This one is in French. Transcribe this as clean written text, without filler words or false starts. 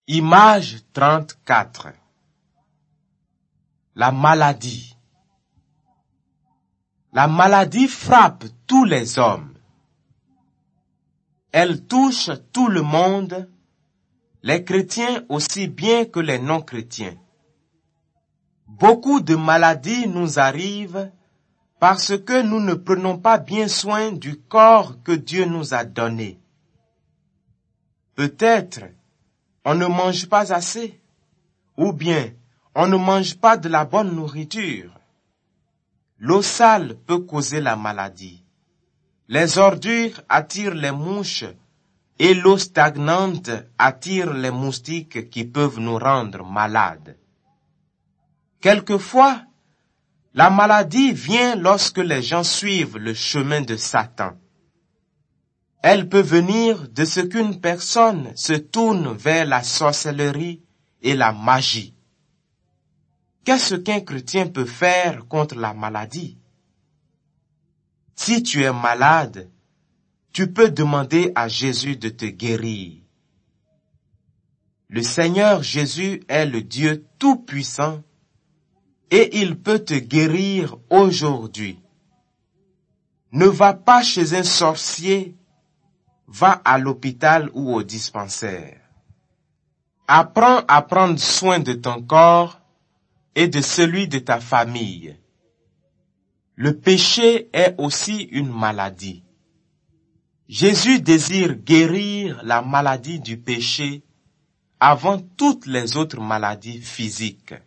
Image 34. La maladie. La maladie frappe tous les hommes. Elle touche tout le monde, les chrétiens aussi bien que les non-chrétiens. Beaucoup de maladies nous arrivent parce que nous ne prenons pas bien soin du corps que Dieu nous a donné. Peut-être on ne mange pas assez, ou bien on ne mange pas de la bonne nourriture. L'eau sale peut causer la maladie. Les ordures attirent les mouches et l'eau stagnante attire les moustiques qui peuvent nous rendre malades. Quelquefois, la maladie vient lorsque les gens suivent le chemin de Satan. Elle peut venir de ce qu'une personne se tourne vers la sorcellerie et la magie. Qu'est-ce qu'un chrétien peut faire contre la maladie? Si tu es malade, tu peux demander à Jésus de te guérir. Le Seigneur Jésus est le Dieu Tout-Puissant et il peut te guérir aujourd'hui. Ne va pas chez un sorcier, va à l'hôpital ou au dispensaire. Apprends à prendre soin de ton corps et de celui de ta famille. Le péché est aussi une maladie. Jésus désire guérir la maladie du péché avant toutes les autres maladies physiques.